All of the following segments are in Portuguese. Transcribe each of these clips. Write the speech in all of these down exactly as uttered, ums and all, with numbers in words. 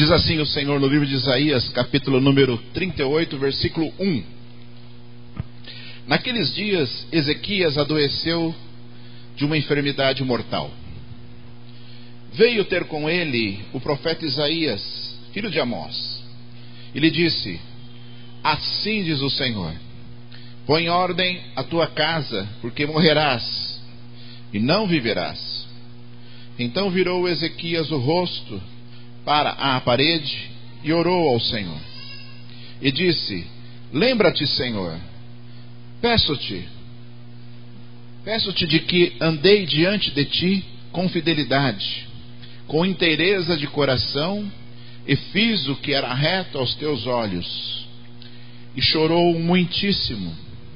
Diz assim o Senhor no livro de Isaías, capítulo número trinta e oito, versículo um. Naqueles dias, Ezequias adoeceu de uma enfermidade mortal. Veio ter com ele o profeta Isaías, filho de Amós, e lhe disse: assim diz o Senhor, põe em ordem a tua casa, porque morrerás e não viverás. Então virou Ezequias o rosto para a parede e orou ao Senhor. E disse: lembra-te, Senhor, peço-te, peço-te de que andei diante de ti com fidelidade, com inteireza de coração, e fiz o que era reto aos teus olhos. E chorou muitíssimo.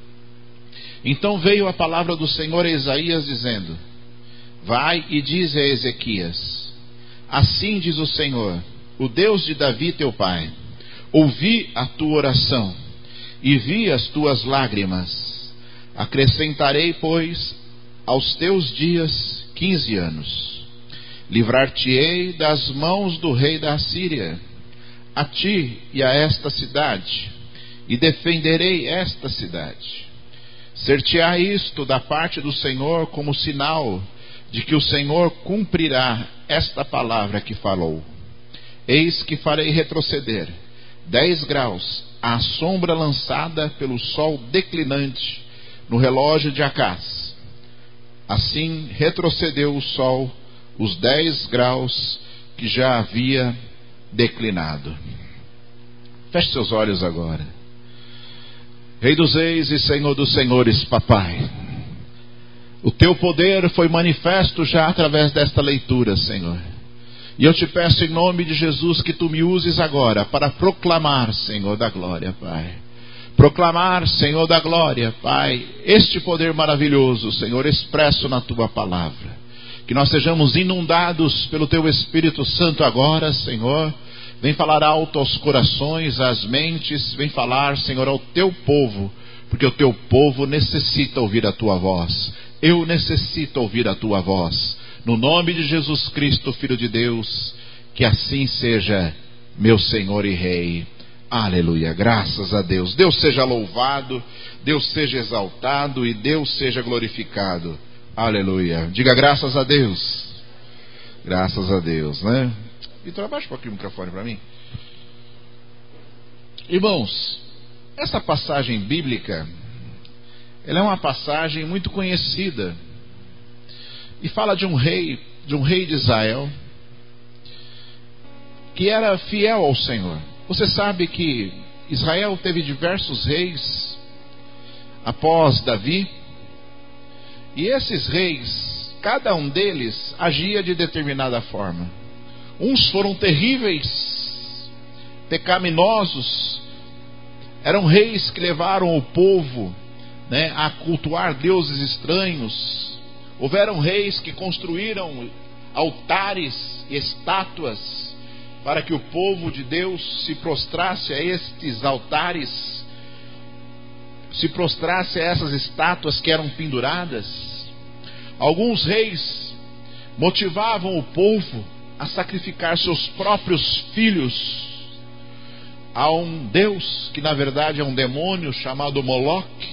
Então veio a palavra do Senhor a Isaías, dizendo: vai e diz a Ezequias: assim diz o Senhor, o Deus de Davi teu pai, ouvi a tua oração e vi as tuas lágrimas. Acrescentarei, pois, aos teus dias quinze anos. Livrar-te-ei das mãos do rei da Assíria, a ti e a esta cidade, e defenderei esta cidade. Ser-te-á isto da parte do Senhor como sinal de que o Senhor cumprirá esta palavra que falou. Eis que farei retroceder dez graus a sombra lançada pelo sol declinante no relógio de Acás. Assim retrocedeu o sol os dez graus que já havia declinado. Feche seus olhos agora. Rei dos reis e Senhor dos senhores, papai, o teu poder foi manifesto já através desta leitura, Senhor. E eu te peço em nome de Jesus que tu me uses agora para proclamar, Senhor da glória, Pai. Proclamar, Senhor da glória, Pai, este poder maravilhoso, Senhor, expresso na tua palavra. Que nós sejamos inundados pelo teu Espírito Santo agora, Senhor. Vem falar alto aos corações, às mentes. Vem falar, Senhor, ao teu povo, porque o teu povo necessita ouvir a tua voz. Eu necessito ouvir a tua voz. No nome de Jesus Cristo, Filho de Deus, que assim seja, meu Senhor e Rei. Aleluia, graças a Deus. Deus seja louvado, Deus seja exaltado e Deus seja glorificado. Aleluia. Diga graças a Deus. Graças a Deus, né? Então abaixa um pouquinho o microfone para mim. Irmãos, essa passagem bíblica, ela é uma passagem muito conhecida e fala de um rei, de um rei de Israel que era fiel ao Senhor. Você sabe que Israel teve diversos reis após Davi, e esses reis, cada um deles agia de determinada forma. Uns foram terríveis, pecaminosos, eram reis que levaram o povo, né, a cultuar deuses estranhos. Houveram reis que construíram altares e estátuas para que o povo de Deus se prostrasse a estes altares, se prostrasse a essas estátuas que eram penduradas. Alguns reis motivavam o povo a sacrificar seus próprios filhos a um Deus que na verdade é um demônio chamado Moloque.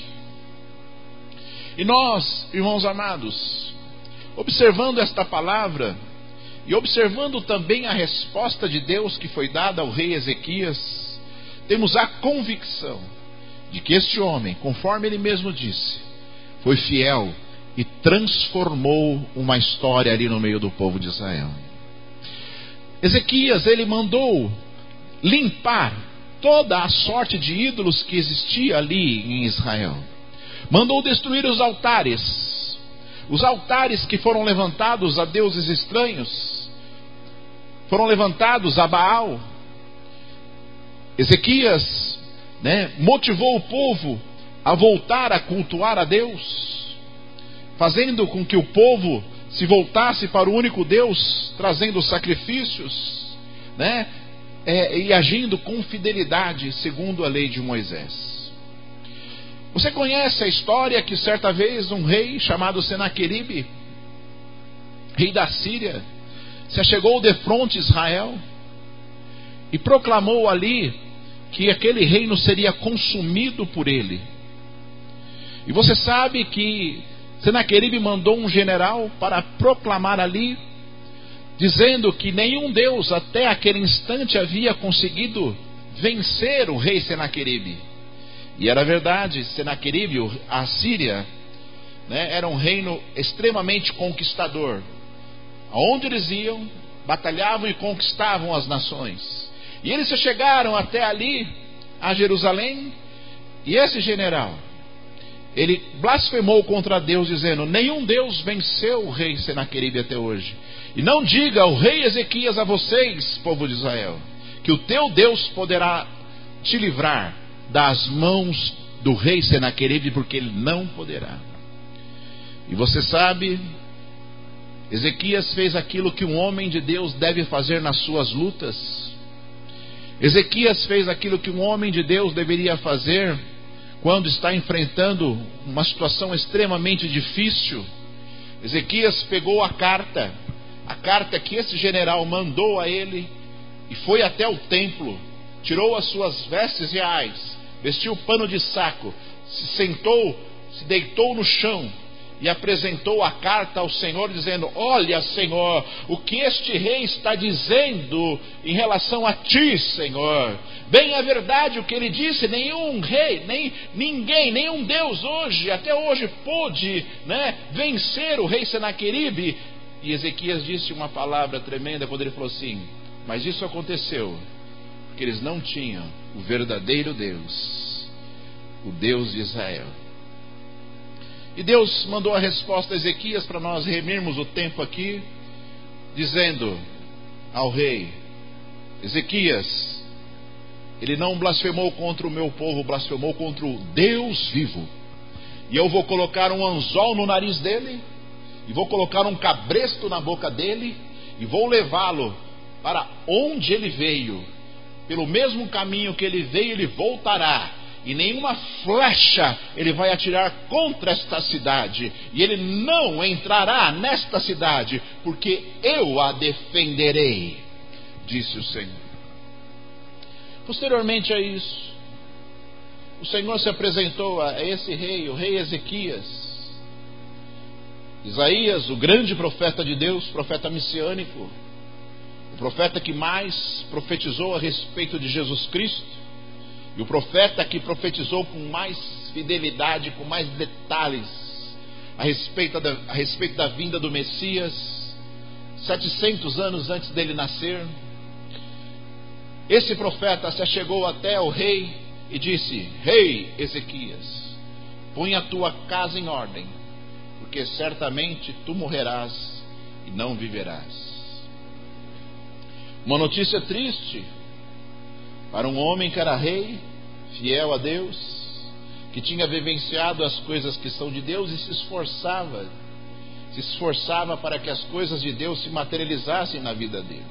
E nós, irmãos amados, observando esta palavra e observando também a resposta de Deus que foi dada ao rei Ezequias, temos a convicção de que este homem, conforme ele mesmo disse, foi fiel e transformou uma história ali no meio do povo de Israel. Ezequias, ele mandou limpar toda a sorte de ídolos que existia ali em Israel. Mandou destruir os altares, os altares que foram levantados a deuses estranhos, foram levantados a Baal. Ezequias, né, motivou o povo a voltar a cultuar a Deus, fazendo com que o povo se voltasse para o único Deus, trazendo sacrifícios, né, é, e agindo com fidelidade segundo a lei de Moisés. Você conhece a história que certa vez um rei chamado Senaqueribe, rei da Síria, se achegou defronte de Israel e proclamou ali que aquele reino seria consumido por ele. E você sabe que Senaqueribe mandou um general para proclamar ali, dizendo que nenhum Deus até aquele instante havia conseguido vencer o rei Senaqueribe. E era verdade, Senaqueribe, a Síria, né, era um reino extremamente conquistador. Aonde eles iam, batalhavam e conquistavam as nações. E eles se chegaram até ali, a Jerusalém, e esse general, ele blasfemou contra Deus, dizendo: nenhum Deus venceu o rei Senaqueribe até hoje. E não diga ao rei Ezequias a vocês, povo de Israel, que o teu Deus poderá te livrar das mãos do rei Senaqueribe, porque ele não poderá. E você sabe, Ezequias fez aquilo que um homem de Deus deve fazer nas suas lutas. Ezequias fez aquilo que um homem de Deus deveria fazer quando está enfrentando uma situação extremamente difícil. Ezequias pegou a carta, a carta que esse general mandou a ele, e foi até o templo, tirou as suas vestes reais, vestiu pano de saco, se sentou, se deitou no chão e apresentou a carta ao Senhor, dizendo: olha, Senhor, o que este rei está dizendo em relação a ti, Senhor. Bem, é verdade o que ele disse. Nenhum rei, nem ninguém, nenhum Deus hoje, até hoje, pôde, né, vencer o rei Senaqueribe. E Ezequias disse uma palavra tremenda quando ele falou assim: mas isso aconteceu porque eles não tinham o verdadeiro Deus, o Deus de Israel. E Deus mandou a resposta a Ezequias, para nós remirmos o tempo aqui, dizendo ao rei: Ezequias, ele não blasfemou contra o meu povo, blasfemou contra o Deus vivo. E eu vou colocar um anzol no nariz dele, e vou colocar um cabresto na boca dele, e vou levá-lo para onde ele veio. Pelo mesmo caminho que ele veio, ele voltará. E nenhuma flecha ele vai atirar contra esta cidade, e ele não entrará nesta cidade, porque eu a defenderei, disse o Senhor. Posteriormente a isso, o Senhor se apresentou a esse rei, o rei Ezequias. Isaías, o grande profeta de Deus, profeta messiânico, o profeta que mais profetizou a respeito de Jesus Cristo, e o profeta que profetizou com mais fidelidade, com mais detalhes a respeito da, a respeito da vinda do Messias, setecentos anos antes dele nascer. Esse profeta se achegou até o rei e disse: Rei Ezequias, põe a tua casa em ordem, porque certamente tu morrerás e não viverás. Uma notícia triste para um homem que era rei, fiel a Deus, que tinha vivenciado as coisas que são de Deus e se esforçava, se esforçava para que as coisas de Deus se materializassem na vida dele.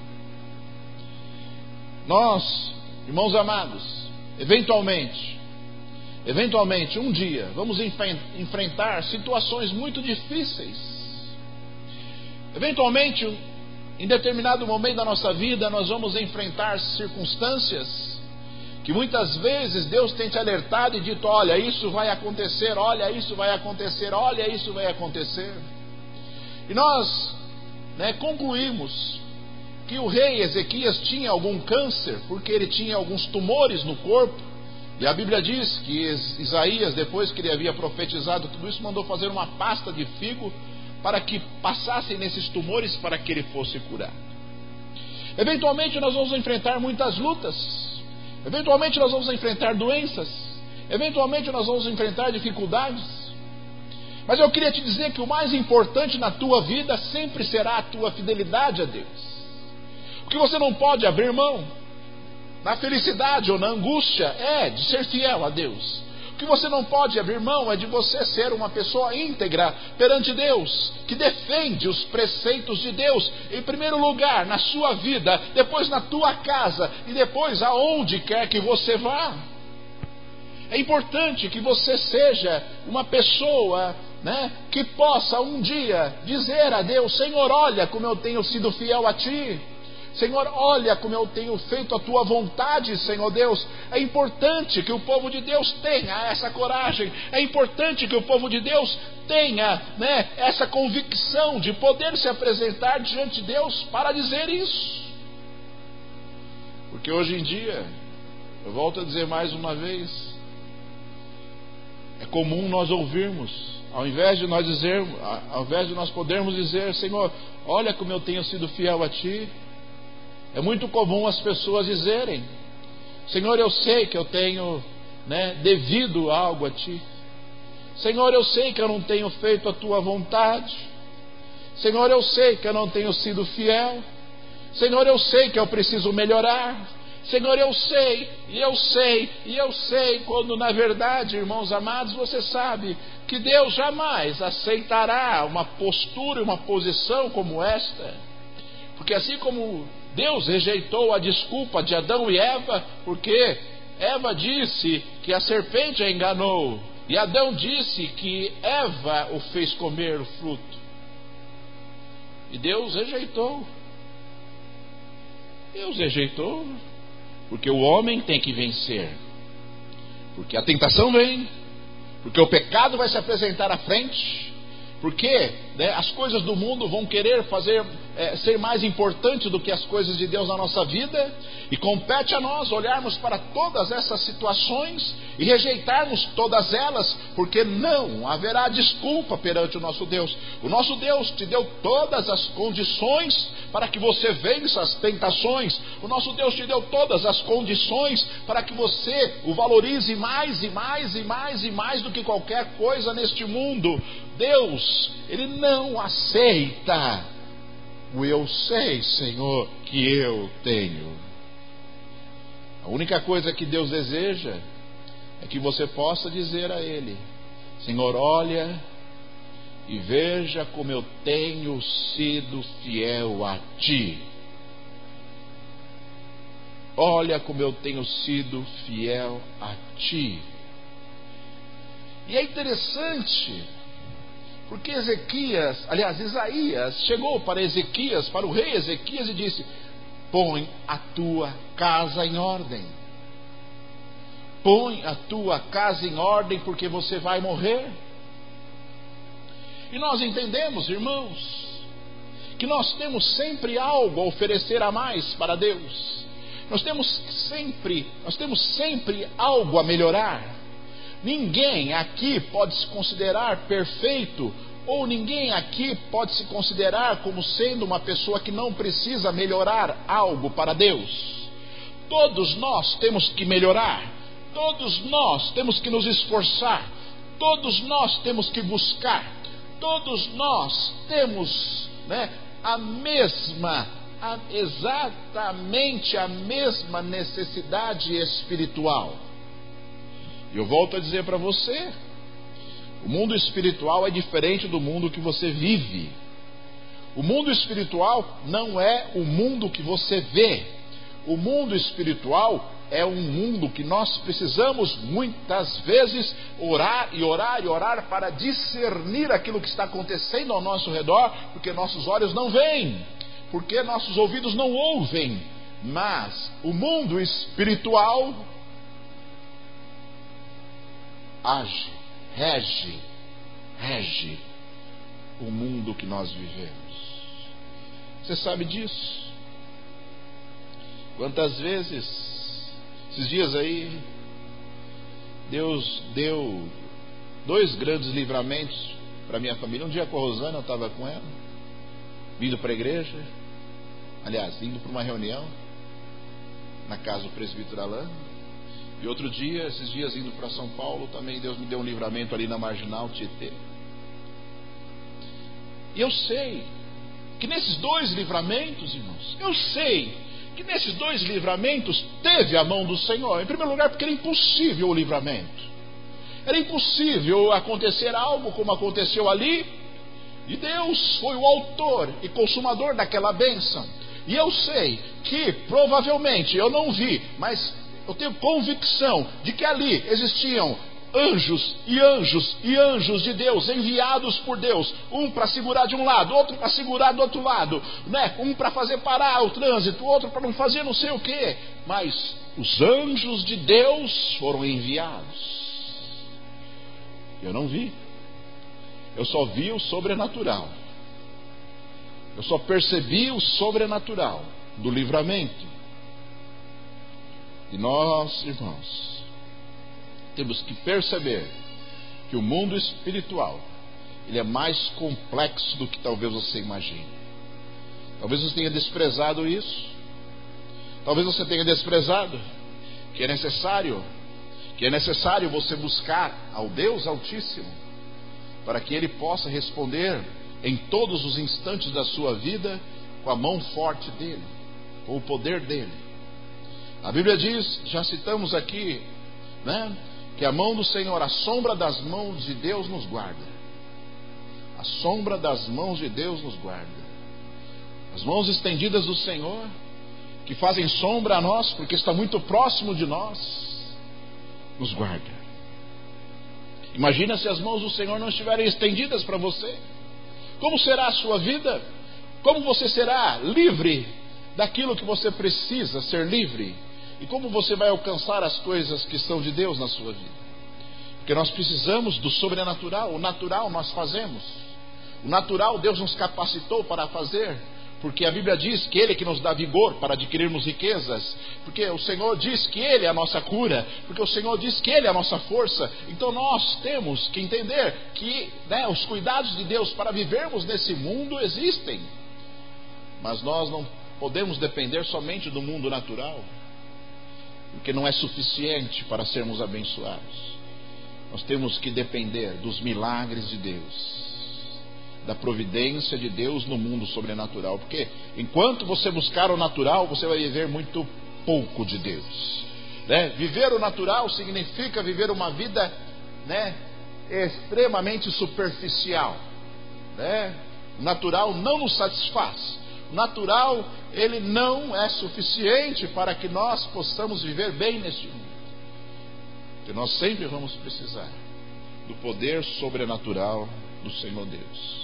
Nós, irmãos amados, eventualmente, eventualmente um dia vamos enfrentar situações muito difíceis. Eventualmente, em determinado momento da nossa vida, nós vamos enfrentar circunstâncias que muitas vezes Deus tem te alertado e dito: olha, isso vai acontecer, olha, isso vai acontecer, olha, isso vai acontecer. E nós, né, concluímos que o rei Ezequias tinha algum câncer, porque ele tinha alguns tumores no corpo. E a Bíblia diz que Isaías, depois que ele havia profetizado tudo isso, mandou fazer uma pasta de figo para que passassem nesses tumores, para que ele fosse curado. Eventualmente nós vamos enfrentar muitas lutas, eventualmente nós vamos enfrentar doenças, eventualmente nós vamos enfrentar dificuldades. Mas eu queria te dizer que o mais importante na tua vida sempre será a tua fidelidade a Deus. O que você não pode abrir mão na felicidade ou na angústia é de ser fiel a Deus. O que você não pode abrir mão é de você ser uma pessoa íntegra perante Deus, que defende os preceitos de Deus, em primeiro lugar na sua vida, depois na tua casa e depois aonde quer que você vá. É importante que você seja uma pessoa, né, que possa um dia dizer a Deus: Senhor, olha como eu tenho sido fiel a Ti. Senhor, olha como eu tenho feito a tua vontade, Senhor Deus. É importante que o povo de Deus tenha essa coragem. É importante que o povo de Deus tenha, né, essa convicção de poder se apresentar diante de Deus para dizer isso. Porque hoje em dia, eu volto a dizer mais uma vez, é comum nós ouvirmos, ao invés de nós dizermos, ao invés de nós podermos dizer, Senhor, olha como eu tenho sido fiel a Ti, é muito comum as pessoas dizerem, Senhor, eu sei que eu tenho, né, devido algo a Ti. Senhor, eu sei que eu não tenho feito a Tua vontade. Senhor, eu sei que eu não tenho sido fiel. Senhor, eu sei que eu preciso melhorar. Senhor, eu sei, e eu sei, e eu sei, quando na verdade, irmãos amados, você sabe que Deus jamais aceitará uma postura, uma posição como esta. Porque assim como Deus rejeitou a desculpa de Adão e Eva, porque Eva disse que a serpente a enganou, e Adão disse que Eva o fez comer o fruto. E Deus rejeitou. Deus rejeitou, porque o homem tem que vencer. Porque a tentação vem, porque o pecado vai se apresentar à frente, porque, né, as coisas do mundo vão querer fazer é, ser mais importante do que as coisas de Deus na nossa vida, e compete a nós olharmos para todas essas situações e rejeitarmos todas elas, porque não haverá desculpa perante o nosso Deus. O nosso Deus te deu todas as condições para que você vença as tentações. O nosso Deus te deu todas as condições para que você o valorize mais e mais e mais e mais do que qualquer coisa neste mundo. Deus, Ele não aceita o eu sei, Senhor, que eu tenho. A única coisa que Deus deseja é que você possa dizer a Ele, Senhor, olha e veja como eu tenho sido fiel a Ti. Olha como eu tenho sido fiel a Ti. E é interessante, porque Ezequias, aliás, Isaías chegou para Ezequias, para o rei Ezequias e disse, põe a tua casa em ordem. Põe a tua casa em ordem, porque você vai morrer. E nós entendemos, irmãos, que nós temos sempre algo a oferecer a mais para Deus. Nós temos sempre, nós temos sempre algo a melhorar. Ninguém aqui pode se considerar perfeito, ou ninguém aqui pode se considerar como sendo uma pessoa que não precisa melhorar algo para Deus. Todos nós temos que melhorar, todos nós temos que nos esforçar, todos nós temos que buscar, todos nós temos, né, a mesma, a, exatamente a mesma necessidade espiritual. E eu volto a dizer para você, o mundo espiritual é diferente do mundo que você vive. O mundo espiritual não é o mundo que você vê. O mundo espiritual é um mundo que nós precisamos muitas vezes orar e orar e orar para discernir aquilo que está acontecendo ao nosso redor, porque nossos olhos não veem, porque nossos ouvidos não ouvem. Mas o mundo espiritual age, rege, rege o mundo que nós vivemos. Você sabe disso? Quantas vezes, esses dias aí, Deus deu dois grandes livramentos para minha família. Um dia com a Rosana, eu estava com ela, vindo para a igreja, aliás, indo para uma reunião na casa do presbítero Alain. E outro dia, esses dias indo para São Paulo, também Deus me deu um livramento ali na Marginal Tietê. E eu sei que nesses dois livramentos, irmãos, eu sei que nesses dois livramentos teve a mão do Senhor. Em primeiro lugar, porque era impossível o livramento. Era impossível acontecer algo como aconteceu ali. E Deus foi o autor e consumador daquela bênção. E eu sei que provavelmente, eu não vi, mas eu tenho convicção de que ali existiam anjos e anjos e anjos de Deus, enviados por Deus, um para segurar de um lado, outro para segurar do outro lado, né? Um para fazer parar o trânsito, outro para não fazer não sei o que, mas os anjos de Deus foram enviados. Eu não vi, eu só vi o sobrenatural, eu só percebi o sobrenatural do livramento. E nós, irmãos, temos que perceber que o mundo espiritual, ele é mais complexo do que talvez você imagine. Talvez você tenha desprezado isso. Talvez você tenha desprezado que é necessário, que é necessário você buscar ao Deus Altíssimo para que Ele possa responder em todos os instantes da sua vida com a mão forte dEle, com o poder dEle. A Bíblia diz, já citamos aqui, né, que a mão do Senhor, a sombra das mãos de Deus nos guarda. A sombra das mãos de Deus nos guarda. As mãos estendidas do Senhor, que fazem sombra a nós, porque está muito próximo de nós, nos guarda. Imagina se as mãos do Senhor não estiverem estendidas para você. Como será a sua vida? Como você será livre daquilo que você precisa ser livre? E como você vai alcançar as coisas que são de Deus na sua vida? Porque nós precisamos do sobrenatural. O natural nós fazemos. O natural Deus nos capacitou para fazer. Porque a Bíblia diz que Ele que nos dá vigor para adquirirmos riquezas. Porque o Senhor diz que Ele é a nossa cura. Porque o Senhor diz que Ele é a nossa força. Então nós temos que entender que, né, os cuidados de Deus para vivermos nesse mundo existem. Mas nós não podemos depender somente do mundo natural, porque não é suficiente para sermos abençoados. Nós temos que depender dos milagres de Deus, da providência de Deus no mundo sobrenatural. Porque enquanto você buscar o natural, você vai viver muito pouco de Deus, né? Viver o natural significa viver uma vida, né, extremamente superficial, né? O natural não nos satisfaz. O natural, ele não é suficiente para que nós possamos viver bem neste mundo. Porque nós sempre vamos precisar do poder sobrenatural do Senhor Deus.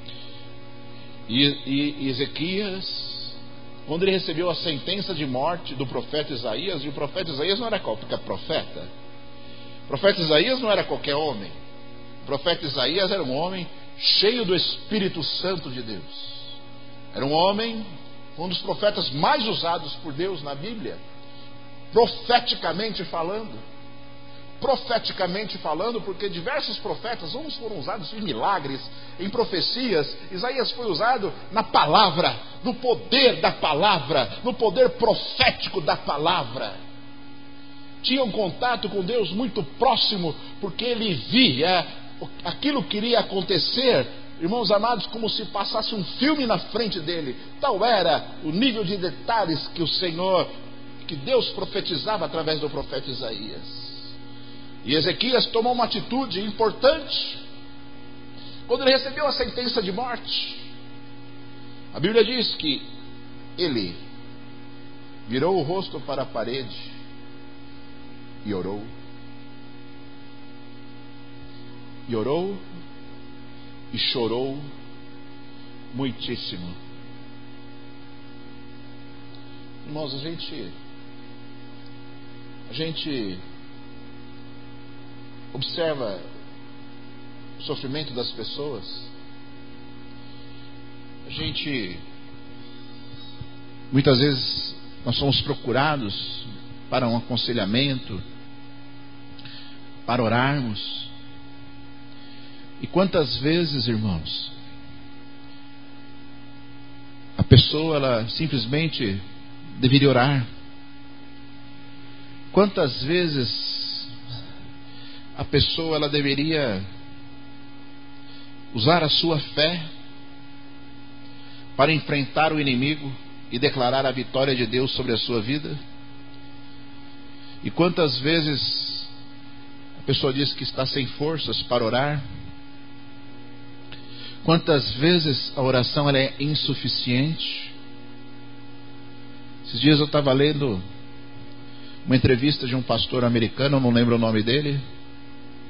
E, e, e Ezequias, quando ele recebeu a sentença de morte do profeta Isaías, e o profeta Isaías não era qualquer profeta. O profeta Isaías não era qualquer homem. O profeta Isaías era um homem cheio do Espírito Santo de Deus. Era um homem, um dos profetas mais usados por Deus na Bíblia, profeticamente falando. Profeticamente falando, porque diversos profetas, uns foram usados em milagres, em profecias. Isaías foi usado na palavra, no poder da palavra, no poder profético da palavra. Tinha um contato com Deus muito próximo, porque ele via aquilo que iria acontecer, irmãos amados, como se passasse um filme na frente dele. Tal era o nível de detalhes que o Senhor, que Deus profetizava através do profeta Isaías. E Ezequias tomou uma atitude importante quando ele recebeu a sentença de morte. A Bíblia diz que ele virou o rosto para a parede e orou. E orou e chorou muitíssimo. Irmãos, a gente a gente observa o sofrimento das pessoas. A gente, muitas vezes, nós somos procurados para um aconselhamento, para orarmos. E quantas vezes, irmãos, a pessoa, ela simplesmente deveria orar. Quantas vezes a pessoa, ela deveria usar a sua fé para enfrentar o inimigo e declarar a vitória de Deus sobre a sua vida. E quantas vezes a pessoa diz que está sem forças para orar. Quantas vezes a oração, ela é insuficiente. Esses dias eu estava lendo uma entrevista de um pastor americano, eu não lembro o nome dele.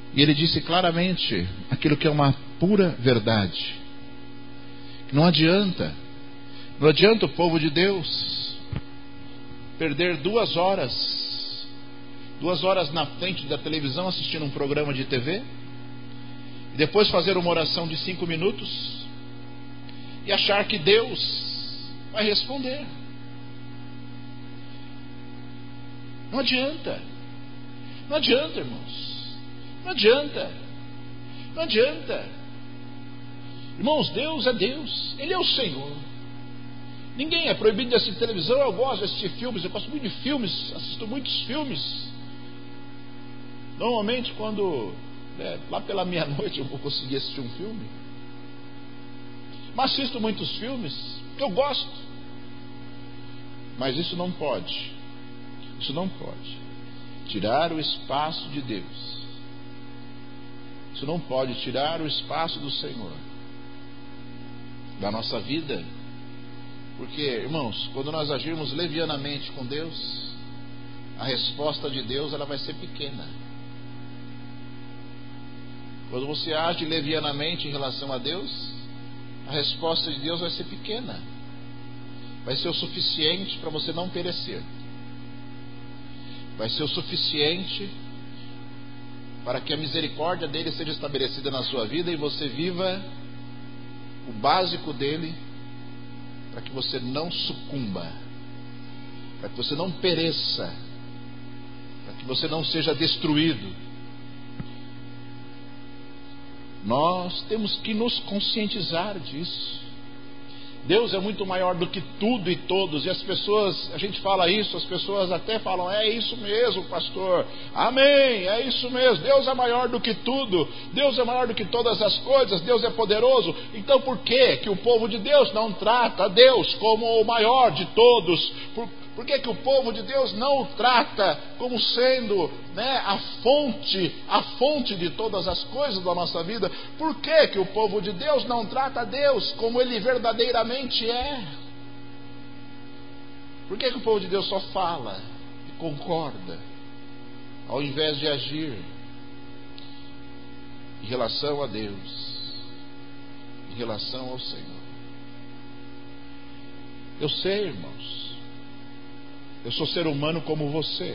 E ele disse claramente aquilo que é uma pura verdade. Não adianta, não adianta o povo de Deus perder duas horas, duas horas na frente da televisão assistindo um programa de T V, e depois fazer uma oração de cinco minutos e achar que Deus vai responder. Não adianta, não adianta, irmãos, não adianta, não adianta. Irmãos, Deus é Deus, Ele é o Senhor. Ninguém é proibido de assistir televisão. Eu gosto de assistir filmes, eu gosto muito de filmes, assisto muitos filmes. Normalmente quando, né, lá pela meia-noite eu vou conseguir assistir um filme. Mas assisto muitos filmes que eu gosto. Mas isso não pode, isso não pode tirar o espaço de Deus. Isso não pode tirar o espaço do Senhor da nossa vida. Porque, irmãos, quando nós agirmos levianamente com Deus, a resposta de Deus ela vai ser pequena. Quando você age levianamente em relação a Deus, a resposta de Deus vai ser pequena. Vai ser o suficiente para você não perecer. Vai ser o suficiente para que a misericórdia dele seja estabelecida na sua vida e você viva o básico dele, para que você não sucumba, para que você não pereça, para que você não seja destruído. Nós temos que nos conscientizar disso. Deus é muito maior do que tudo e todos. E as pessoas, a gente fala isso, as pessoas até falam: é isso mesmo, pastor, amém, é isso mesmo, Deus é maior do que tudo, Deus é maior do que todas as coisas, Deus é poderoso. Então por que que o povo de Deus não trata Deus como o maior de todos? Por, por que que o povo de Deus não o trata como sendo, né, a fonte, a fonte de todas as coisas da nossa vida? Por que que o povo de Deus não trata Deus como Ele verdadeiramente é? Por que que o povo de Deus só fala e concorda, ao invés de agir em relação a Deus, em relação ao Senhor? Eu sei, irmãos, eu sou ser humano como você,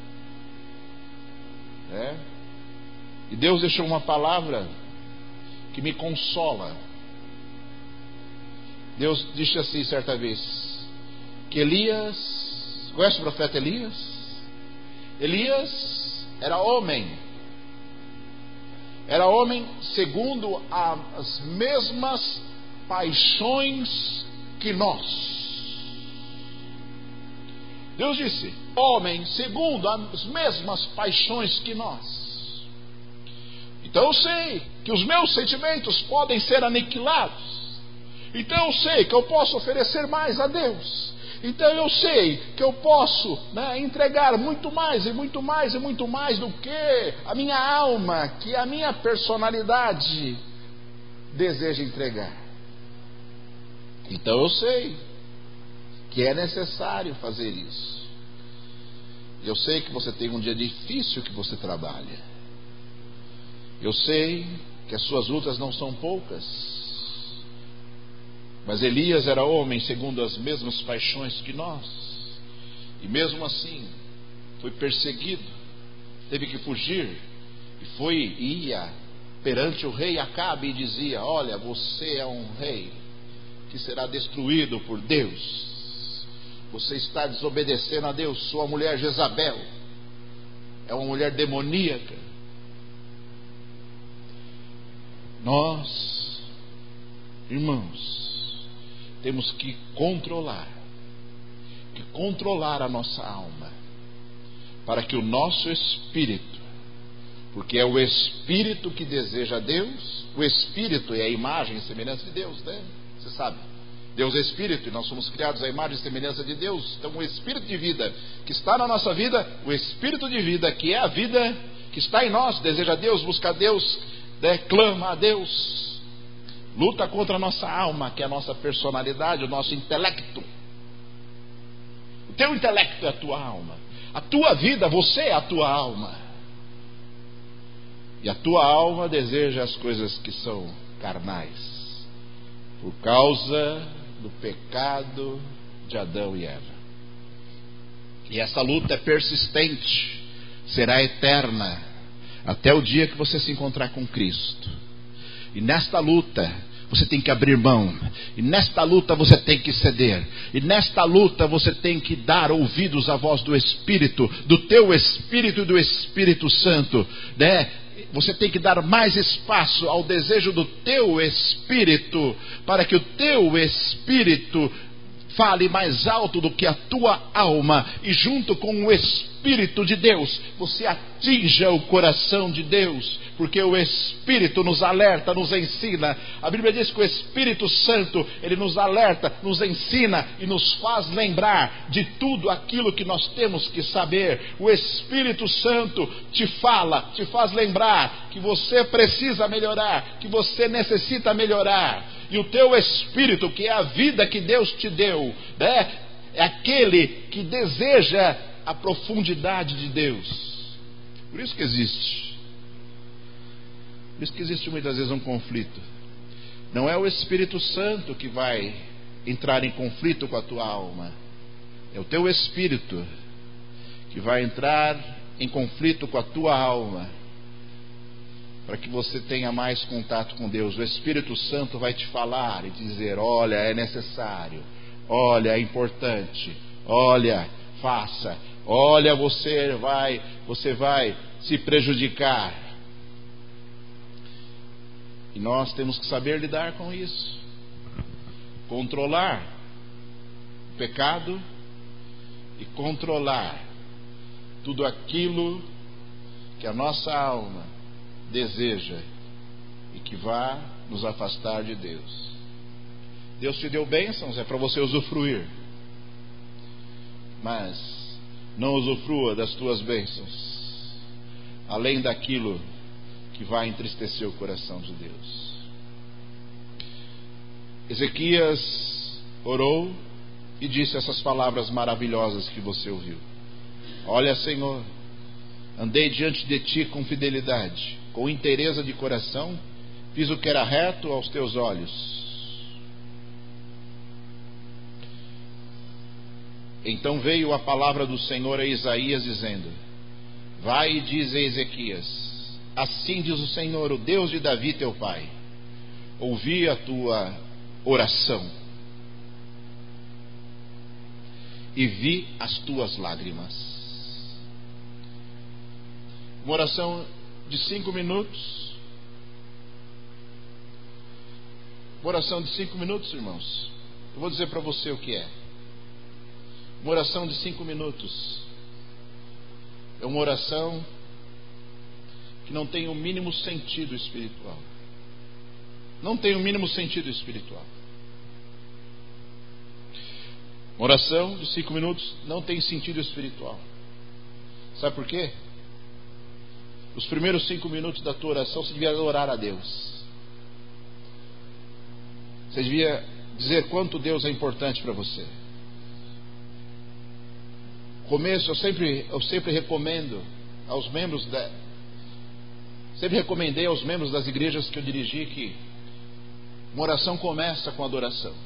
né? E Deus deixou uma palavra que me consola. Deus disse assim certa vez, que Elias, conhece o profeta Elias? Elias era homem, era homem segundo as mesmas paixões que nós. Deus disse, homem segundo as mesmas paixões que nós. Então eu sei que os meus sentimentos podem ser aniquilados. Então eu sei que eu posso oferecer mais a Deus. Então eu sei que eu posso, né, entregar muito mais e muito mais e muito mais do que a minha alma, que a minha personalidade deseja entregar. Então eu sei que é necessário fazer isso. Eu sei que você tem um dia difícil que você trabalha. Eu sei que as suas lutas não são poucas. Mas Elias era homem segundo as mesmas paixões que nós. E mesmo assim, foi perseguido, teve que fugir. E foi, ia perante o rei Acabe e dizia: olha, você é um rei que será destruído por Deus. Você está desobedecendo a Deus. Sua mulher Jezabel é uma mulher demoníaca. Nós, irmãos, temos que controlar, que controlar a nossa alma, para que o nosso espírito, porque é o espírito que deseja Deus, o espírito é a imagem e semelhança de Deus, né? Você sabe, Deus é espírito e nós somos criados à imagem e semelhança de Deus. Então o espírito de vida que está na nossa vida, o espírito de vida que é a vida que está em nós, deseja Deus, busca Deus, né? Clama a Deus, luta contra a nossa alma, que é a nossa personalidade, o nosso intelecto. O teu intelecto é a tua alma, a tua vida, você é a tua alma. E a tua alma deseja as coisas que são carnais, por causa do pecado de Adão e Eva. E essa luta é persistente, será eterna, até o dia que você se encontrar com Cristo. E nesta luta você tem que abrir mão, e nesta luta você tem que ceder, e nesta luta você tem que dar ouvidos à voz do Espírito, do teu Espírito e do Espírito Santo, né? Você tem que dar mais espaço ao desejo do teu Espírito, para que o teu Espírito fale mais alto do que a tua alma, e junto com o Espírito de Deus, você atinja o coração de Deus, porque o Espírito nos alerta, nos ensina. A Bíblia diz que o Espírito Santo, ele nos alerta, nos ensina e nos faz lembrar de tudo aquilo que nós temos que saber. O Espírito Santo te fala, te faz lembrar que você precisa melhorar, que você necessita melhorar. E o teu Espírito, que é a vida que Deus te deu, né, é aquele que deseja a profundidade de Deus. Por isso que existe. Por isso que existe muitas vezes um conflito. Não é o Espírito Santo que vai entrar em conflito com a tua alma. É o teu Espírito que vai entrar em conflito com a tua alma, para que você tenha mais contato com Deus. O Espírito Santo vai te falar e dizer: olha, é necessário, olha, é importante, olha, faça, olha, você vai, você vai se prejudicar. E nós temos que saber lidar com isso, controlar o pecado e controlar tudo aquilo que a nossa alma deseja e que vá nos afastar de Deus. Deus te deu bênçãos, é para você usufruir, mas não usufrua das tuas bênçãos além daquilo que vai entristecer o coração de Deus. Ezequias orou e disse essas palavras maravilhosas que você ouviu: olha, Senhor, andei diante de ti com fidelidade, com inteireza de coração, fiz o que era reto aos teus olhos. Então veio a palavra do Senhor a Isaías dizendo: vai e diz a Ezequias: assim diz o Senhor, o Deus de Davi teu pai, ouvi a tua oração e vi as tuas lágrimas. Uma oração de cinco minutos. Uma oração de cinco minutos, irmãos. Eu vou dizer para você o que é. Uma oração de cinco minutos é uma oração que não tem o mínimo sentido espiritual. Não tem o mínimo sentido espiritual. Uma oração de cinco minutos não tem sentido espiritual. Sabe por quê? Os primeiros cinco minutos da tua oração você devia orar a Deus. Você devia dizer quanto Deus é importante para você. Começo, eu sempre, eu sempre recomendo aos membros da, sempre recomendei aos membros das igrejas que eu dirigi que uma oração começa com adoração.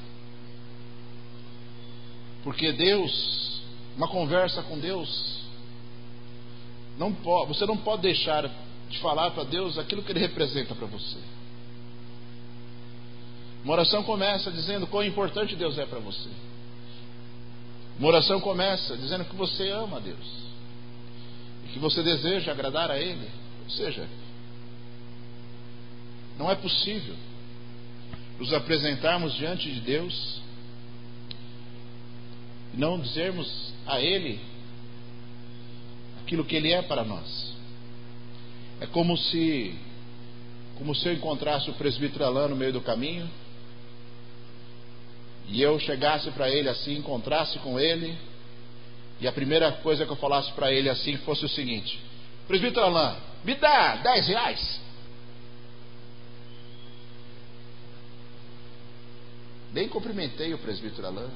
Porque Deus, uma conversa com Deus, não pode, você não pode deixar de falar para Deus aquilo que Ele representa para você. Uma oração começa dizendo quão importante Deus é para você. Uma oração começa dizendo que você ama a Deus e que você deseja agradar a Ele. Ou seja, não é possível nos apresentarmos diante de Deus e não dizermos a Ele aquilo que Ele é para nós. É como se como se eu encontrasse o presbítero Alain no meio do caminho e eu chegasse para ele assim, encontrasse com ele, e a primeira coisa que eu falasse para ele assim fosse o seguinte: presbítero Alain, me dá dez reais. Nem cumprimentei o presbítero Alain,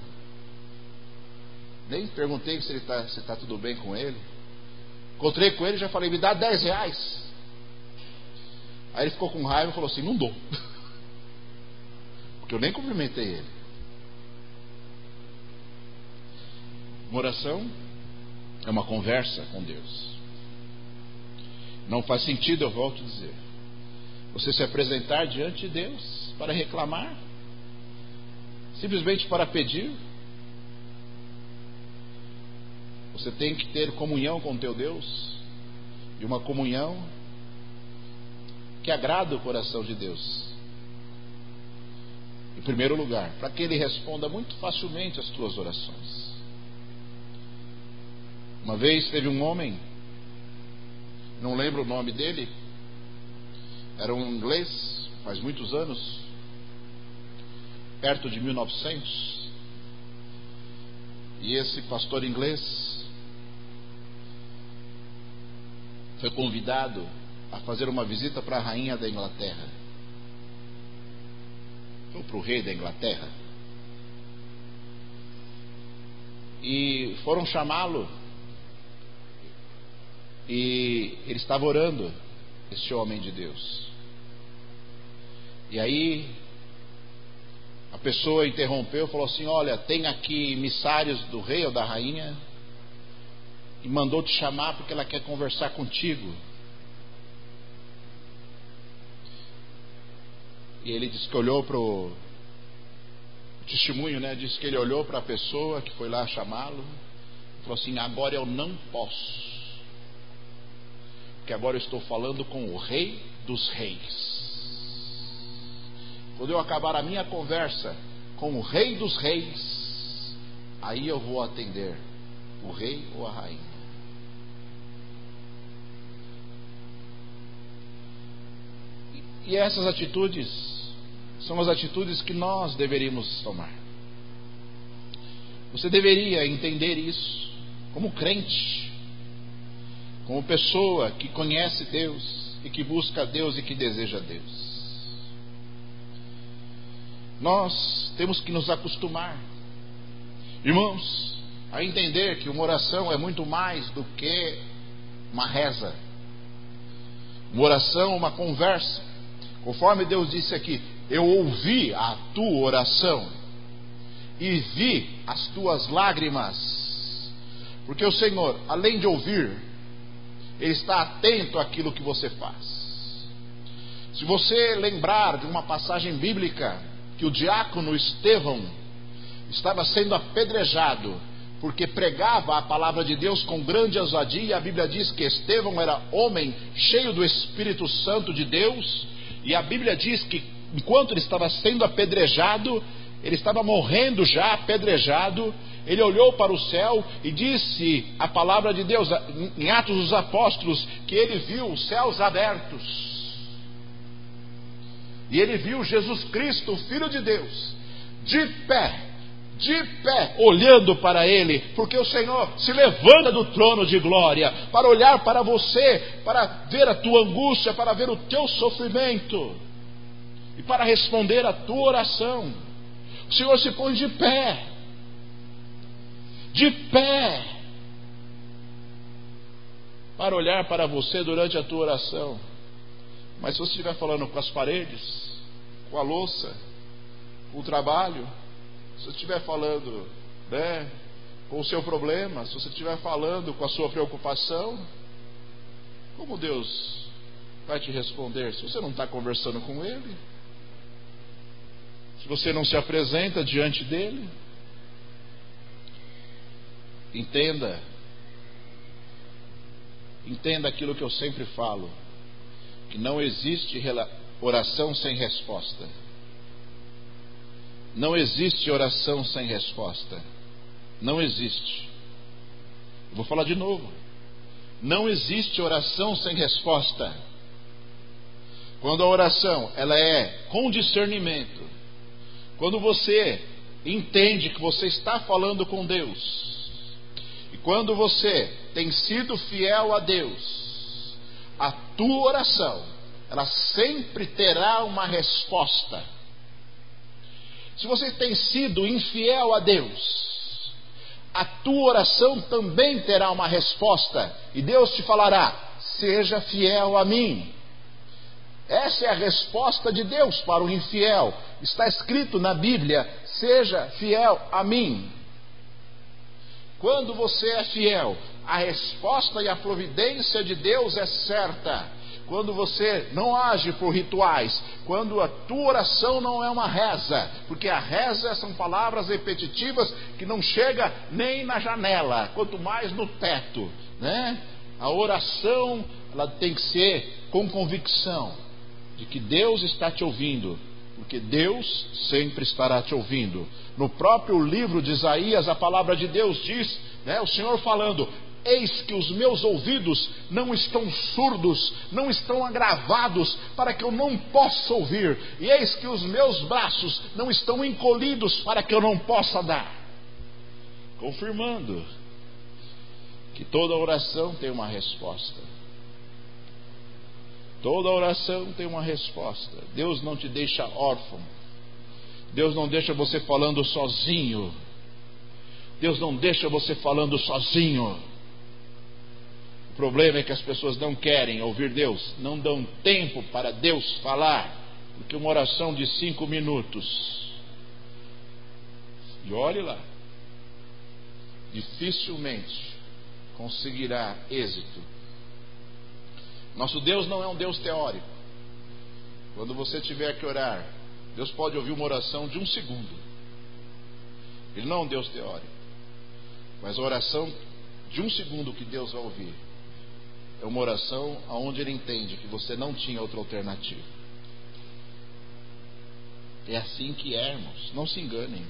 nem perguntei se ele está se tá tudo bem com ele. Encontrei com ele e já falei: me dá dez reais. Aí ele ficou com raiva e falou assim: não dou. Porque eu nem cumprimentei ele. Uma oração é uma conversa com Deus. Não faz sentido, eu volto a dizer, você se apresentar diante de Deus para reclamar, simplesmente para pedir. Você tem que ter comunhão com teu Deus, e uma comunhão que agrada o coração de Deus. Em primeiro lugar, para que Ele responda muito facilmente as tuas orações. Uma vez teve um homem, não lembro o nome dele, era um inglês, faz muitos anos, perto de mil e novecentos, e esse pastor inglês foi convidado a fazer uma visita para a rainha da Inglaterra, ou para o rei da Inglaterra, e foram chamá-lo, e ele estava orando, este homem de Deus. E aí a pessoa interrompeu, falou assim: olha, tem aqui emissários do rei ou da rainha, e mandou te chamar porque ela quer conversar contigo. E ele disse que olhou para o testemunho, né? Disse que ele olhou para a pessoa que foi lá chamá-lo, falou assim: agora eu não posso, porque agora eu estou falando com o Rei dos Reis. Quando eu acabar a minha conversa com o Rei dos Reis, aí eu vou atender o rei ou a rainha. E essas atitudes são as atitudes que nós deveríamos tomar. Você deveria entender isso como crente, como pessoa que conhece Deus e que busca Deus e que deseja Deus. Nós temos que nos acostumar, irmãos, a entender que uma oração é muito mais do que uma reza. Uma oração, uma conversa. Conforme Deus disse aqui: eu ouvi a tua oração e vi as tuas lágrimas. Porque o Senhor, além de ouvir, Ele está atento àquilo que você faz. Se você lembrar de uma passagem bíblica, que o diácono Estevão estava sendo apedrejado porque pregava a palavra de Deus com grande ousadia. A Bíblia diz que Estevão era homem cheio do Espírito Santo de Deus, e a Bíblia diz que enquanto ele estava sendo apedrejado, ele estava morrendo já apedrejado, ele olhou para o céu e disse a palavra de Deus em Atos dos Apóstolos que ele viu os céus abertos. E ele viu Jesus Cristo, o Filho de Deus, de pé, de pé, olhando para ele, porque o Senhor se levanta do trono de glória para olhar para você, para ver a tua angústia, para ver o teu sofrimento e para responder a tua oração. O Senhor se põe de pé, de pé, para olhar para você durante a tua oração. Mas se você estiver falando com as paredes, com a louça, com o trabalho, se você estiver falando, né, com o seu problema, se você estiver falando com a sua preocupação, como Deus vai te responder se você não está conversando com Ele? Se você não se apresenta diante dEle? Entenda, entenda aquilo que eu sempre falo, que não existe oração sem resposta. Não existe oração sem resposta. Não existe. Eu vou falar de novo. Não existe oração sem resposta. Quando a oração ela é com discernimento, quando você entende que você está falando com Deus, e quando você tem sido fiel a Deus, a tua oração ela sempre terá uma resposta. Se você tem sido infiel a Deus, a tua oração também terá uma resposta, e Deus te falará: seja fiel a mim. Essa é a resposta de Deus para o infiel. Está escrito na Bíblia: seja fiel a mim. Quando você é fiel, a resposta e a providência de Deus é certa. Quando você não age por rituais, quando a tua oração não é uma reza, porque a reza são palavras repetitivas que não chega nem na janela, quanto mais no teto, né? A oração, ela tem que ser com convicção de que Deus está te ouvindo, porque Deus sempre estará te ouvindo. No próprio livro de Isaías, a palavra de Deus diz, né, o Senhor falando: eis que os meus ouvidos não estão surdos, não estão agravados, para que eu não possa ouvir, e eis que os meus braços não estão encolhidos, para que eu não possa dar. Confirmando que toda oração tem uma resposta. Toda oração tem uma resposta. Deus não te deixa órfão. Deus não deixa você falando sozinho. Deus não deixa você falando sozinho. O problema é que as pessoas não querem ouvir Deus, não dão tempo para Deus falar, porque uma oração de cinco minutos, e olhe lá, dificilmente conseguirá êxito. Nosso Deus não é um Deus teórico. Quando você tiver que orar, Deus pode ouvir uma oração de um segundo. Ele não é um Deus teórico, mas a oração de um segundo que Deus vai ouvir é uma oração onde Ele entende que você não tinha outra alternativa. É assim que é, irmãos. Não se enganem.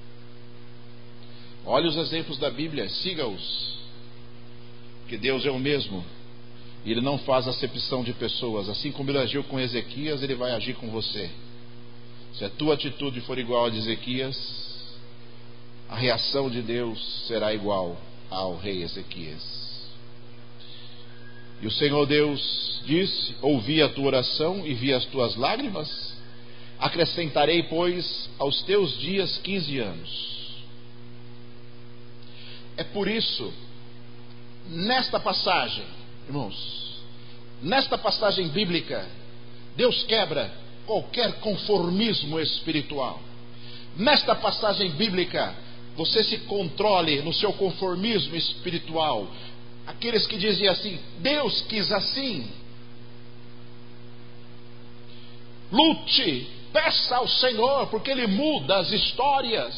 Olhe os exemplos da Bíblia, siga-os, que Deus é o mesmo, e Ele não faz acepção de pessoas. Assim como Ele agiu com Ezequias, Ele vai agir com você. Se a tua atitude for igual a de Ezequias, a reação de Deus será igual ao rei Ezequias. E o Senhor Deus disse: ouvi a tua oração e vi as tuas lágrimas, acrescentarei, pois, aos teus dias quinze anos. É por isso, nesta passagem, irmãos, nesta passagem bíblica, Deus quebra qualquer conformismo espiritual. Nesta passagem bíblica, você se controle no seu conformismo espiritual. Aqueles que diziam assim: Deus quis assim. Lute, peça ao Senhor, porque Ele muda as histórias.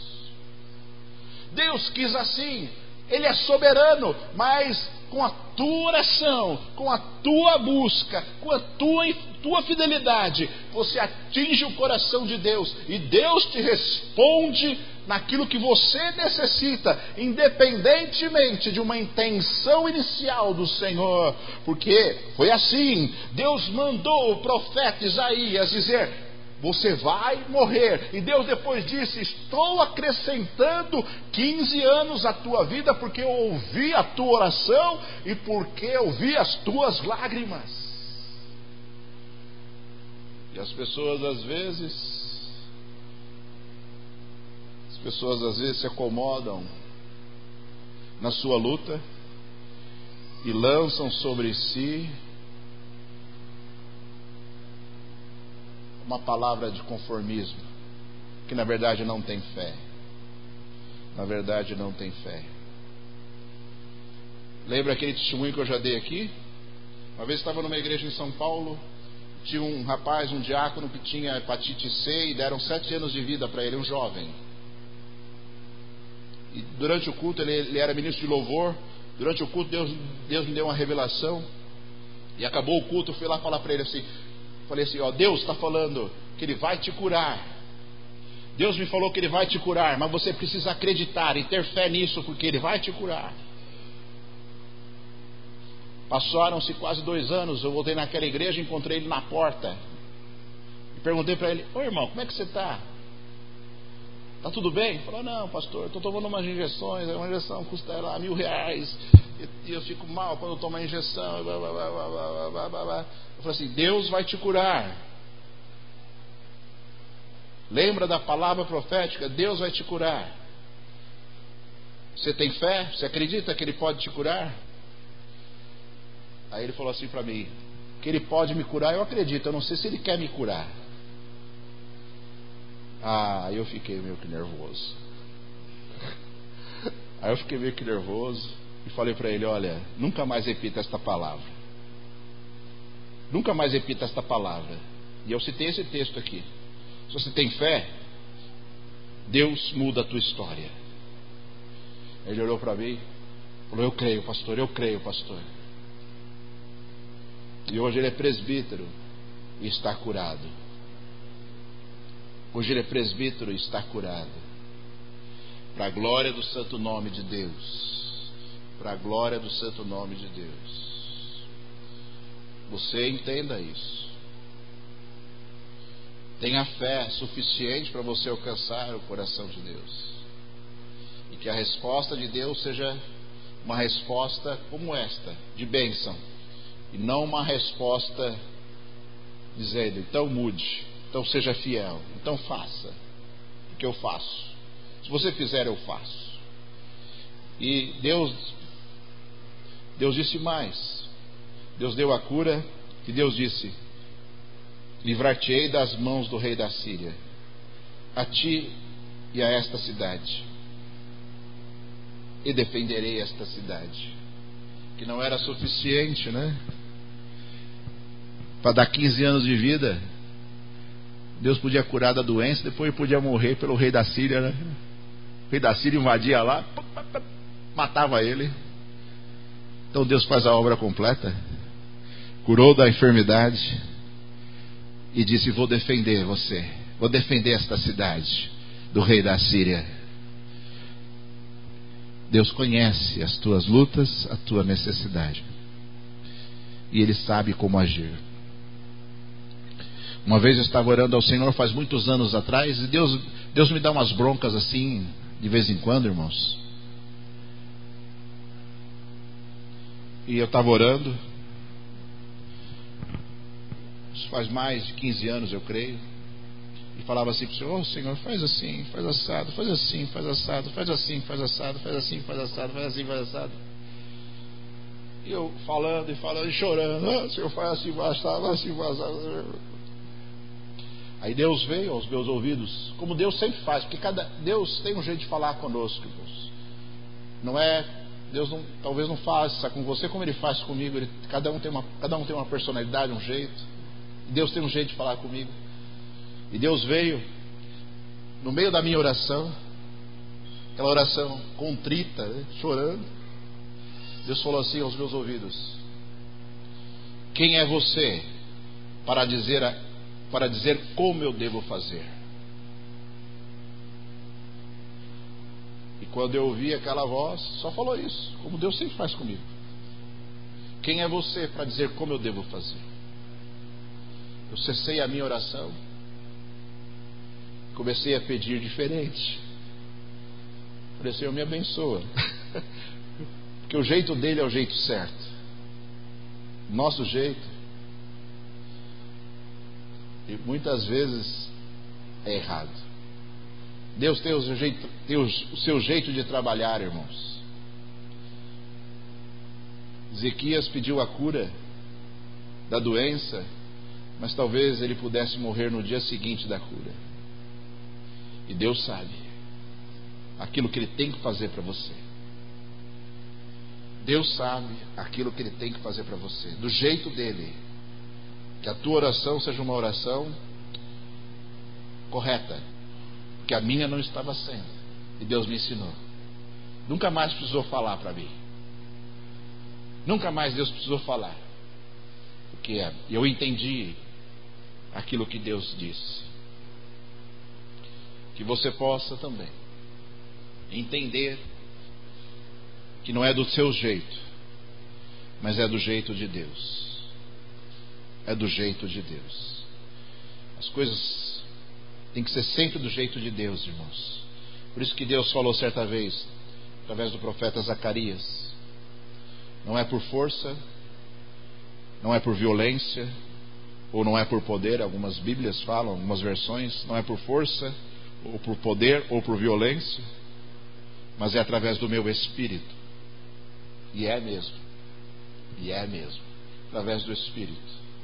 Deus quis assim. Ele é soberano, mas com a tua oração, com a tua busca, com a tua, tua fidelidade, você atinge o coração de Deus, e Deus te responde naquilo que você necessita, independentemente de uma intenção inicial do Senhor. Porque foi assim: Deus mandou o profeta Isaías dizer: você vai morrer. E Deus depois disse: estou acrescentando quinze anos à tua vida, porque eu ouvi a tua oração e porque eu vi as tuas lágrimas. E as pessoas às vezes As pessoas às vezes se acomodam na sua luta e lançam sobre si uma palavra de conformismo, que na verdade não tem fé. Na verdade não tem fé. Lembra aquele testemunho que eu já dei aqui? Uma vez estava numa igreja em São Paulo, tinha um rapaz, um diácono que tinha hepatite C, e deram sete anos de vida para ele, um jovem. E durante o culto, ele, ele era ministro de louvor. Durante o culto, Deus, Deus me deu uma revelação, e acabou o culto, eu fui lá falar para ele assim, falei assim: ó, Deus está falando que Ele vai te curar. Deus me falou que Ele vai te curar, mas você precisa acreditar e ter fé nisso, porque Ele vai te curar. Passaram-se quase dois anos, eu voltei naquela igreja, encontrei ele na porta e perguntei para ele: ô irmão, como é que você está? Está tudo bem? Ele falou: não, pastor, estou tomando umas injeções, uma injeção custa lá mil reais, e eu fico mal quando eu tomo a injeção. Blá, blá, blá, blá, blá, blá, blá. Eu falei assim: Deus vai te curar. Lembra da palavra profética? Deus vai te curar. Você tem fé? Você acredita que Ele pode te curar? Aí ele falou assim para mim: que Ele pode me curar, eu acredito. Eu não sei se Ele quer me curar. Ah, eu fiquei meio que nervoso. Aí eu fiquei meio que nervoso e falei para ele: olha, nunca mais repita esta palavra. Nunca mais repita esta palavra. E eu citei esse texto aqui. Se você tem fé, Deus muda a tua história. Ele olhou para mim e falou: eu creio, pastor, eu creio, pastor. E hoje ele é presbítero e está curado. Hoje ele é presbítero e está curado. Para a glória do santo nome de Deus. Para a glória do santo nome de Deus. Você entenda isso. Tenha fé suficiente para você alcançar o coração de Deus. E que a resposta de Deus seja uma resposta como esta, de bênção. E não uma resposta dizendo: então mude, então seja fiel, então faça, porque eu faço. Se você fizer, eu faço. E Deus, Deus disse mais. Deus deu a cura e Deus disse: livrar-te-ei das mãos do rei da Síria, a ti e a esta cidade, e defenderei esta cidade. Que não era suficiente, né? Para dar quinze anos de vida, Deus podia curar da doença, depois ele podia morrer pelo rei da Síria, né? O rei da Síria invadia lá, matava ele. Então Deus faz a obra completa, curou da enfermidade e disse: vou defender você, vou defender esta cidade do rei da Síria. Deus conhece as tuas lutas, a tua necessidade, e Ele sabe como agir. Uma vez eu estava orando ao Senhor, faz muitos anos atrás, e Deus, Deus me dá umas broncas assim, de vez em quando, irmãos. E eu estava orando, isso faz mais de quinze anos, eu creio, e falava assim para o Senhor: oh, Senhor, faz assim, faz assado, faz assim, faz assado, faz assim, faz assado, faz assim, faz assado, faz assim, faz assado. E eu falando e falando e chorando: oh, Senhor, faz assim, faz assado, faz assim, faz assado. Aí Deus veio aos meus ouvidos, como Deus sempre faz, porque cada Deus tem um jeito de falar conosco, irmãos. Não é, Deus não, talvez não faça com você como Ele faz comigo. Ele, cada, um tem uma, cada um tem uma personalidade, um jeito. Deus tem um jeito de falar comigo. E Deus veio no meio da minha oração, aquela oração contrita, né, chorando. Deus falou assim aos meus ouvidos: quem é você para dizer a para dizer como eu devo fazer? E quando eu ouvi aquela voz, só falou isso, como Deus sempre faz comigo: quem é você para dizer como eu devo fazer? Eu cessei a minha oração, comecei a pedir diferente. Falei: Senhor, me abençoa. Porque o jeito dele é o jeito certo. Nosso jeito, e muitas vezes, é errado. Deus tem, o, jeito, tem o, o seu jeito de trabalhar, irmãos. Ezequias pediu a cura da doença, mas talvez ele pudesse morrer no dia seguinte da cura. E Deus sabe aquilo que Ele tem que fazer para você. Deus sabe aquilo que Ele tem que fazer para você, do jeito dele. Que a tua oração seja uma oração correta, porque a minha não estava sendo, e Deus me ensinou. Nunca mais precisou falar para mim. Nunca mais Deus precisou falar, porque eu entendi aquilo que Deus disse. Que você possa também entender que não é do seu jeito, mas é do jeito de Deus. É do jeito de Deus. As coisas têm que ser sempre do jeito de Deus, irmãos. Por isso que Deus falou certa vez, através do profeta Zacarias: não é por força, não é por violência, ou não é por poder. Algumas Bíblias falam, algumas versões: não é por força, ou por poder, ou por violência, mas é através do meu Espírito. E é mesmo. E é mesmo. Através do Espírito.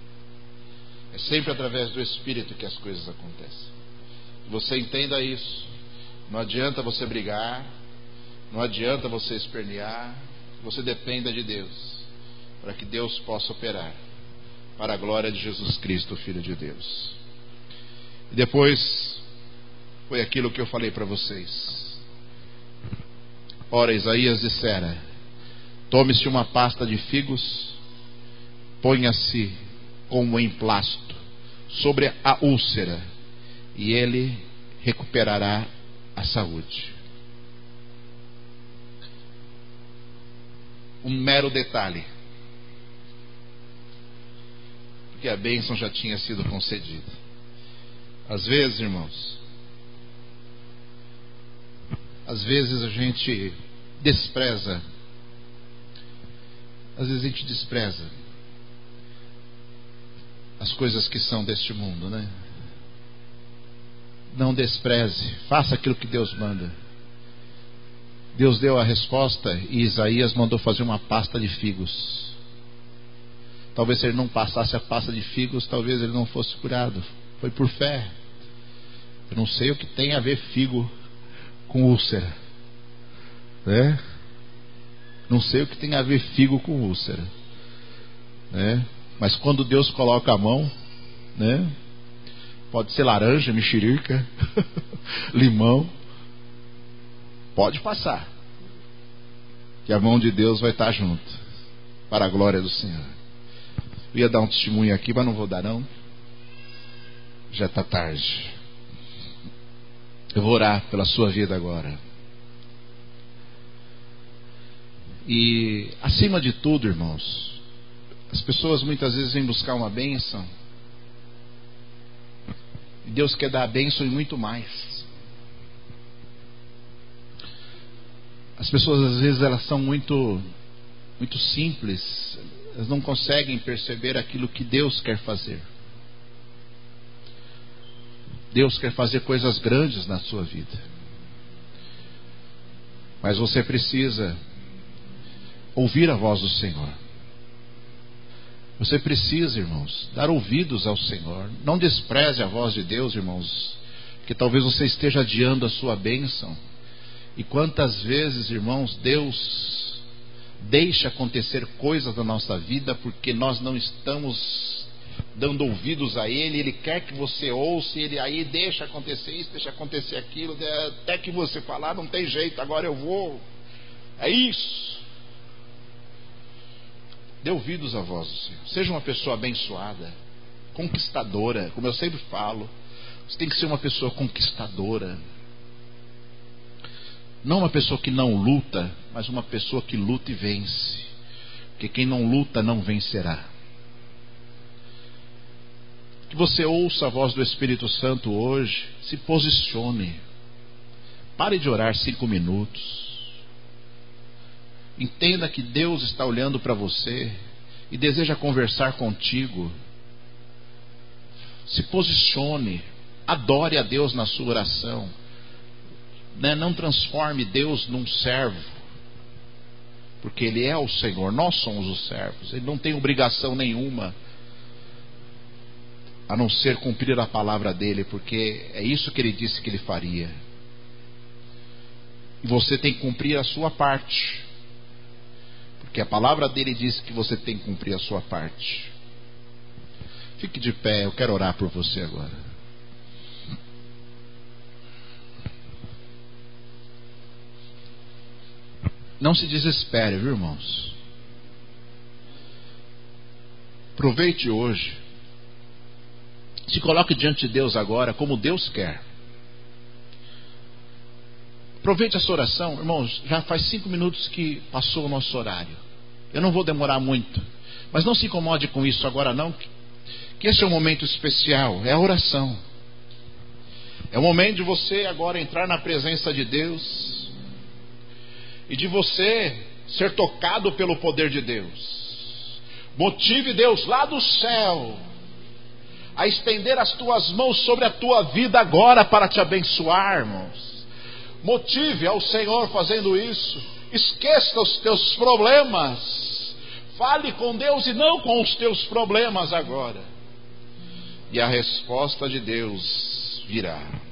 É sempre através do Espírito que as coisas acontecem. Que você entenda isso. Não adianta você brigar, não adianta você espernear. Você dependa de Deus, para que Deus possa operar, para a glória de Jesus Cristo, Filho de Deus. E depois foi aquilo que eu falei para vocês. Ora, Isaías dissera: tome-se uma pasta de figos, ponha-se como emplasto sobre a úlcera, e ele recuperará a saúde. Um mero detalhe, porque a bênção já tinha sido concedida. Às vezes, irmãos, às vezes a gente despreza, às vezes a gente despreza as coisas que são deste mundo, né? Não despreze, faça aquilo que Deus manda. Deus deu a resposta e Isaías mandou fazer uma pasta de figos. Talvez se ele não passasse a pasta de figos, talvez ele não fosse curado. Foi por fé. Eu não sei o que tem a ver figo com úlcera, né? Não sei o que tem a ver figo com úlcera, né? Mas quando Deus coloca a mão, né? Pode ser laranja, mexerica, limão, pode passar, que a mão de Deus vai estar junto, para a glória do Senhor. Eu ia dar um testemunho aqui, mas não vou dar não. Já está tarde. Eu vou orar pela sua vida agora. E acima de tudo, irmãos, as pessoas muitas vezes vêm buscar uma bênção, e Deus quer dar a bênção e muito mais. As pessoas às vezes elas são muito, muito simples, elas não conseguem perceber aquilo que Deus quer fazer. Deus quer fazer coisas grandes na sua vida, mas você precisa ouvir a voz do Senhor. Você precisa, irmãos, dar ouvidos ao Senhor. Não despreze a voz de Deus, irmãos, porque talvez você esteja adiando a sua bênção. E quantas vezes, irmãos, Deus deixa acontecer coisas na nossa vida porque nós não estamos dando ouvidos a Ele. Ele quer que você ouça, Ele aí deixa acontecer isso, deixa acontecer aquilo, até que você falar, não tem jeito, agora eu vou. É isso. Dê ouvidos à voz do Senhor. Seja uma pessoa abençoada, conquistadora. Como eu sempre falo, você tem que ser uma pessoa conquistadora. Não uma pessoa que não luta, mas uma pessoa que luta e vence. Porque quem não luta não vencerá. Que você ouça a voz do Espírito Santo hoje. Se posicione. Pare de orar cinco minutos. Entenda que Deus está olhando para você e deseja conversar contigo. Se posicione. Adore a Deus na sua oração. Não transforme Deus num servo, porque Ele é o Senhor, nós somos os servos. Ele não tem obrigação nenhuma a não ser cumprir a palavra dele, porque é isso que Ele disse que Ele faria. E você tem que cumprir a sua parte, porque a palavra dele diz que você tem que cumprir a sua parte. Fique de pé, eu quero orar por você agora. Não se desespere, viu, irmãos? Aproveite hoje. Se coloque diante de Deus agora, como Deus quer. Aproveite essa oração. Irmãos, já faz cinco minutos que passou o nosso horário. Eu não vou demorar muito. Mas não se incomode com isso agora não. Que esse é um momento especial. É a oração. É o momento de você agora entrar na presença de Deus. E de você ser tocado pelo poder de Deus. Motive Deus lá do céu a estender as tuas mãos sobre a tua vida agora para te abençoar, irmãos. Motive ao Senhor fazendo isso. Esqueça os teus problemas. Fale com Deus e não com os teus problemas agora. e a resposta de Deus virá.